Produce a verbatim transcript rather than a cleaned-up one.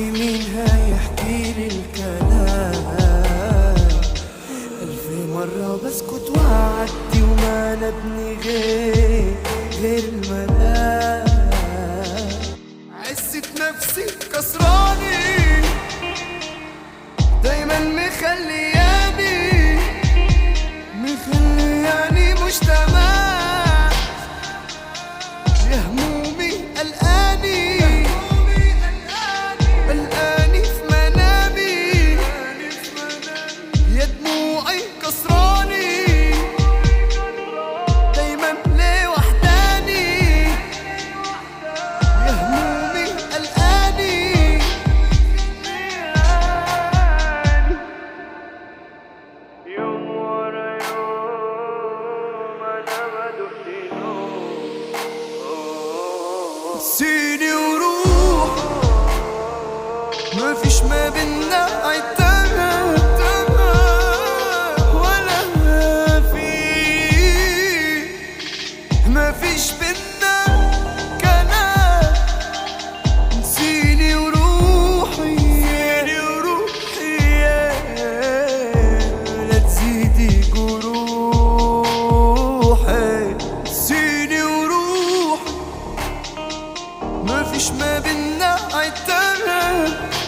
مين هيحكيلي الكلام؟ ألف مرة بسكت وأعدي وما نبني غير غير الملام. عزة نفسي كسراني دايما مخلياني مخلياني مش تمام. يا همومي قلقاني قلقاني في منامي، يا دموعي كسراني دايما ليه وحداني. يا همومي قلقاني يوم ورا يوم أنا بدق نوم. سيني وروح مفيش ما بينا عتاب ولا في مفيش بينا كلام. سيني وروحي سيني وروحي لا تزيدي جروحي. سيني وروحي مفيش ما بينا عتاب